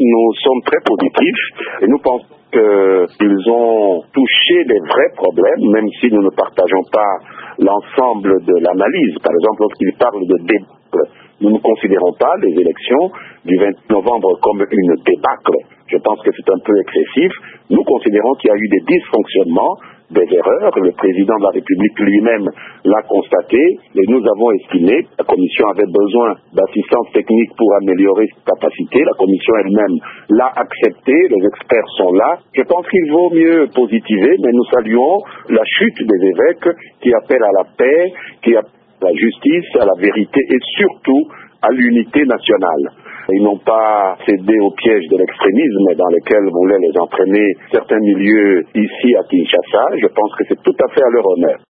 nous sommes très positifs et nous pensons qu'ils ont touché les vrais problèmes, même si nous ne partageons pas l'ensemble de l'analyse. Par exemple, lorsqu'ils parlent de débâcle, nous ne considérons pas les élections du 20 novembre comme une débâcle. Je pense que c'est un peu excessif. Nous considérons qu'il y a eu des dysfonctionnements, des erreurs. Le président de la République lui-même l'a constaté et nous avons estimé que la Commission avait besoin d'assistance technique pour améliorer ses capacités. La Commission elle-même l'a accepté, les experts sont là. Je pense qu'il vaut mieux positiver, mais nous saluons la chute des évêques qui appellent à la paix, qui appellent à la justice, à la vérité et surtout à l'unité nationale. Ils n'ont pas cédé au piège de l'extrémisme dans lequel voulaient les entraîner certains milieux ici à Kinshasa. Je pense que c'est tout à fait à leur honneur.